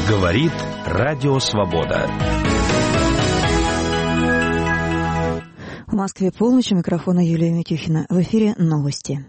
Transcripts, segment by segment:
Говорит Радио Свобода. В Москве полночь, у микрофона Юлия Митюхина. В эфире новости.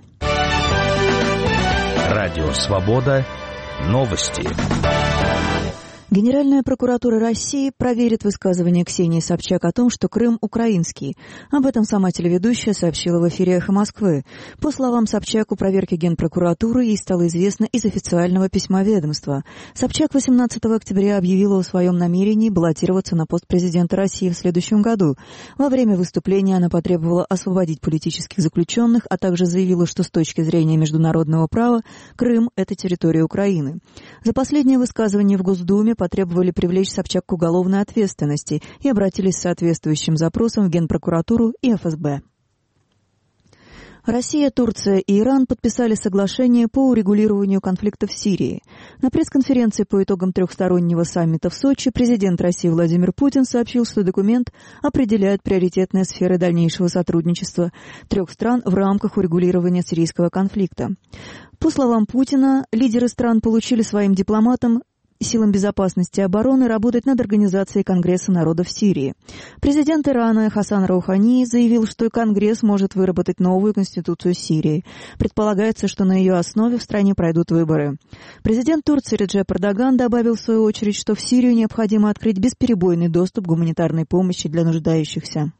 Радио Свобода. Новости. Генеральная прокуратура России проверит высказывание Ксении Собчак о том, что Крым украинский. Об этом сама телеведущая сообщила в эфире «Эхо Москвы». По словам Собчак, о проверке Генпрокуратуры ей стало известно из официального письма ведомства. Собчак 18 октября объявила о своем намерении баллотироваться на пост президента России в следующем году. Во время выступления она потребовала освободить политических заключенных, а также заявила, что с точки зрения международного права Крым – это территория Украины. За последнее высказывание в Госдуме потребовали привлечь Собчак к уголовной ответственности и обратились с соответствующим запросом в Генпрокуратуру и ФСБ. Россия, Турция и Иран подписали соглашение по урегулированию конфликта в Сирии. На пресс-конференции по итогам трехстороннего саммита в Сочи президент России Владимир Путин сообщил, что документ определяет приоритетные сферы дальнейшего сотрудничества трех стран в рамках урегулирования сирийского конфликта. По словам Путина, лидеры стран получили своим дипломатам и силам безопасности и обороны работать над организацией Конгресса народов Сирии. Президент Ирана Хасан Роухани заявил, что Конгресс может выработать новую конституцию Сирии. Предполагается, что на ее основе в стране пройдут выборы. Президент Турции Реджеп Эрдоган добавил в свою очередь, что в Сирию необходимо открыть бесперебойный доступ к гуманитарной помощи для нуждающихся.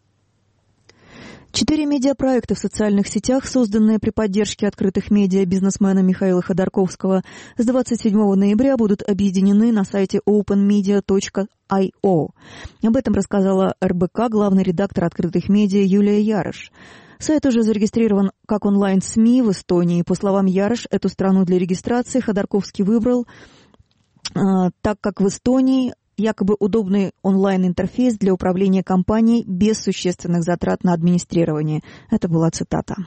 4 медиапроекта в социальных сетях, созданные при поддержке открытых медиа бизнесмена Михаила Ходорковского, с 27 ноября будут объединены на сайте openmedia.io. Об этом рассказала РБК главный редактор открытых медиа Юлия Ярыш. Сайт уже зарегистрирован как онлайн-СМИ в Эстонии. По словам Ярыш, эту страну для регистрации Ходорковский выбрал, так как в Эстонии якобы удобный онлайн-интерфейс для управления компанией без существенных затрат на администрирование. Это была цитата.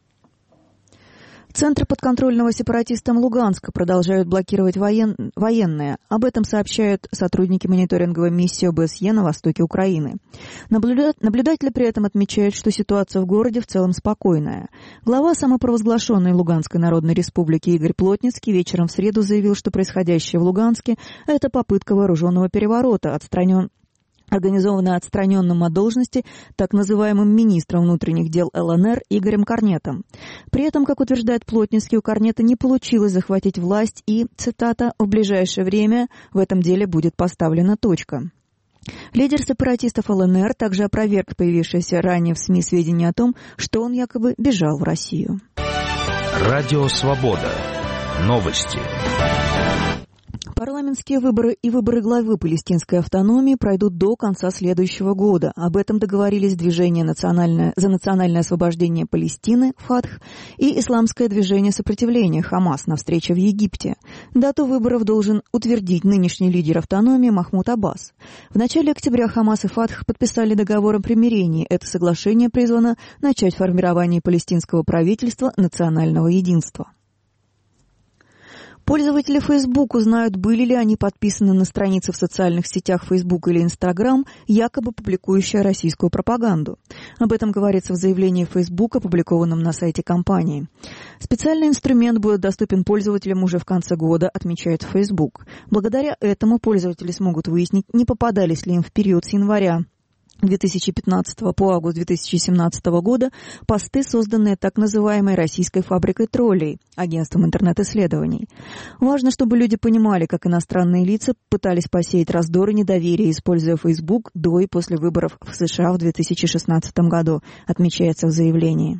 Центр подконтрольного сепаратистам Луганска продолжают блокировать военные. Об этом сообщают сотрудники мониторинговой миссии ОБСЕ на востоке Украины. Наблюдатели при этом отмечают, что ситуация в городе в целом спокойная. Глава самопровозглашенной Луганской Народной Республики Игорь Плотницкий вечером в среду заявил, что происходящее в Луганске – это попытка вооруженного переворота, организованная отстраненным от должности так называемым министром внутренних дел ЛНР Игорем Корнетом. При этом, как утверждает Плотницкий, у Корнета не получилось захватить власть и, цитата, «в ближайшее время в этом деле будет поставлена точка». Лидер сепаратистов ЛНР также опроверг появившиеся ранее в СМИ сведения о том, что он якобы бежал в Россию. Радио Свобода. Новости. Парламентские выборы и выборы главы палестинской автономии пройдут до конца следующего года. Об этом договорились Движение за национальное освобождение Палестины, ФАТХ, и Исламское движение сопротивления, ХАМАС, на встрече в Египте. Дату выборов должен утвердить нынешний лидер автономии Махмуд Аббас. В начале октября ХАМАС и ФАТХ подписали договор о примирении. Это соглашение призвано начать формирование палестинского правительства национального единства. Пользователи Facebook узнают, были ли они подписаны на страницы в социальных сетях Facebook или Instagram, якобы публикующие российскую пропаганду. Об этом говорится в заявлении Facebook, опубликованном на сайте компании. Специальный инструмент будет доступен пользователям уже в конце года, отмечает Facebook. Благодаря этому пользователи смогут выяснить, не попадались ли им в период с января 2015 по август 2017 года посты, созданные так называемой российской фабрикой троллей, агентством интернет-исследований. Важно, чтобы люди понимали, как иностранные лица пытались посеять раздор и недоверие, используя Facebook до и после выборов в США в 2016 году, отмечается в заявлении.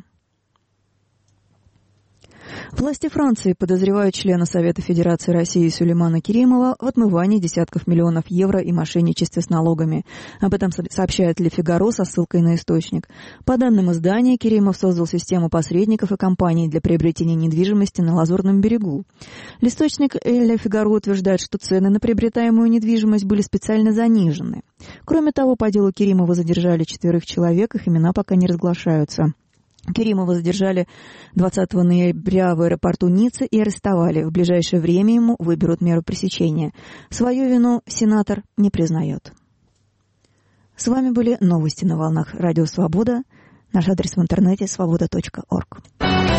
Власти Франции подозревают члена Совета Федерации России Сулеймана Керимова в отмывании десятков миллионов евро и мошенничестве с налогами. Об этом сообщает Ле Фигаро со ссылкой на источник. По данным издания, Керимов создал систему посредников и компаний для приобретения недвижимости на Лазурном берегу. Источник Ле Фигаро утверждает, что цены на приобретаемую недвижимость были специально занижены. Кроме того, по делу Керимова задержали 4 человек, их имена пока не разглашаются. Керимова задержали 20 ноября в аэропорту Ниццы и арестовали. В ближайшее время ему выберут меру пресечения. Свою вину сенатор не признает. С вами были новости на волнах Радио Свобода. Наш адрес в интернете свобода.орг.